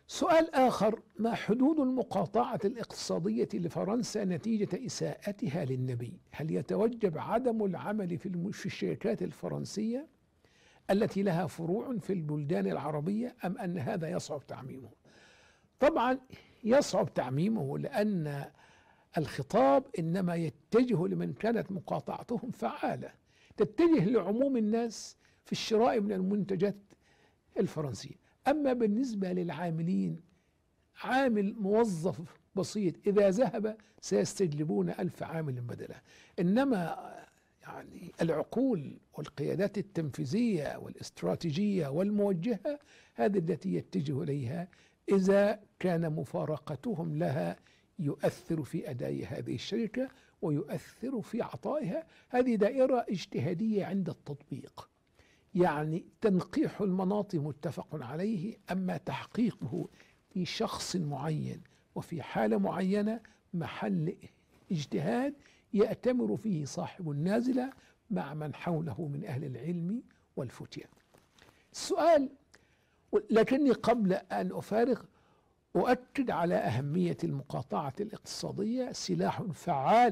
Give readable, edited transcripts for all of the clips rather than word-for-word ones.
سؤال آخر: ما حدود المقاطعة الاقتصادية لفرنسا نتيجة إساءتها للنبي؟ هل يتوجب عدم العمل في الشركات الفرنسية التي لها فروع في البلدان العربية، أم أن هذا يصعب تعميمه؟ طبعا يصعب تعميمه، لأن الخطاب إنما يتجه لمن كانت مقاطعتهم فعالة، تتجه لعموم الناس في الشراء من المنتجات الفرنسية. أما بالنسبة للعاملين، عامل موظف بسيط إذا ذهب سيستجلبون 1000 عامل بدله. إنما يعني العقول والقيادات التنفيذية والاستراتيجية والموجهة، هذه التي يتجه إليها إذا كان مفارقتهم لها يؤثر في أداء هذه الشركة ويؤثر في عطائها. هذه دائرة اجتهادية عند التطبيق، يعني تنقيح المناط متفق عليه، أما تحقيقه في شخص معين وفي حالة معينة محل اجتهاد يأتمر فيه صاحب النازلة مع من حوله من أهل العلم والفتية. السؤال، لكني قبل أن أفارق أؤكد على أهمية المقاطعة الاقتصادية، سلاح فعال،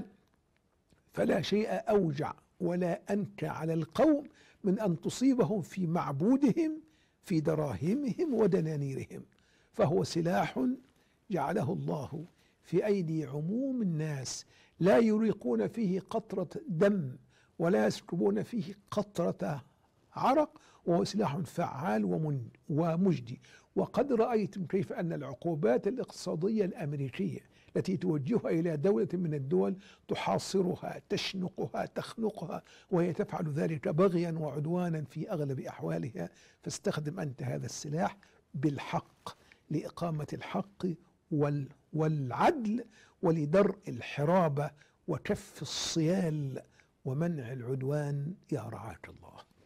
فلا شيء أوجع ولا أنكى على القوم من أن تصيبهم في معبودهم، في دراهمهم ودنانيرهم، فهو سلاح جعله الله في أيدي عموم الناس، لا يريقون فيه قطرة دم ولا يسكبون فيه قطرة عرق، وهو سلاح فعال ومجدي. وقد رأيتم كيف أن العقوبات الاقتصادية الأمريكية التي توجهها إلى دولة من الدول تحاصرها، تشنقها، تخنقها، وهي تفعل ذلك بغيا وعدوانا في أغلب أحوالها. فاستخدم أنت هذا السلاح بالحق لإقامة الحق والعدل ولدرء الحرابة وكف الصيال ومنع العدوان، يا رعاك الله.